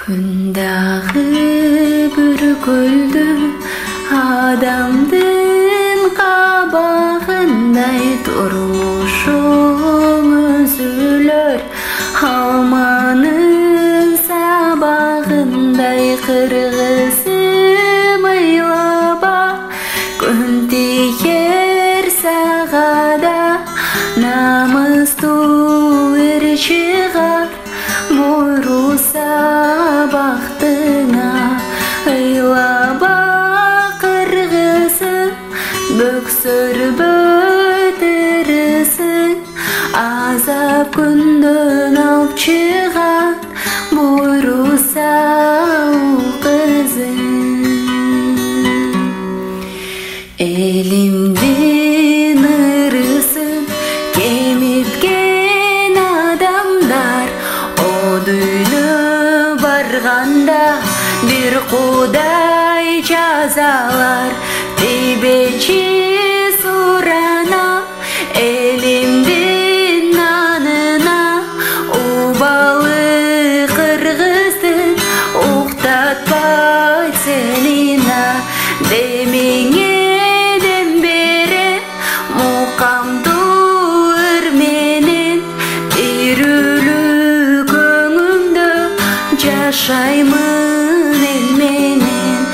Күндагы бір гүлді адамдын қабағындай тұрмышың үзілер, алманын сабағындай қырғызым ойлаба, күн тиер сағада намысту ер шығар, бұйруса бақтыңа ойлаба қырғызым, бөксір бөтірісің, азап күндін алып шығар, бұйруса қызым. Елімдің ырысын кеміткен адамдар, одыны барғанда бір құдай жазалар, тебечі сұрана елімдің нанына, убалы қырғыздың ұқтатпай селина, демеңеден бері мұқамды үрменен ирүлі көңімді жашаймын елменен.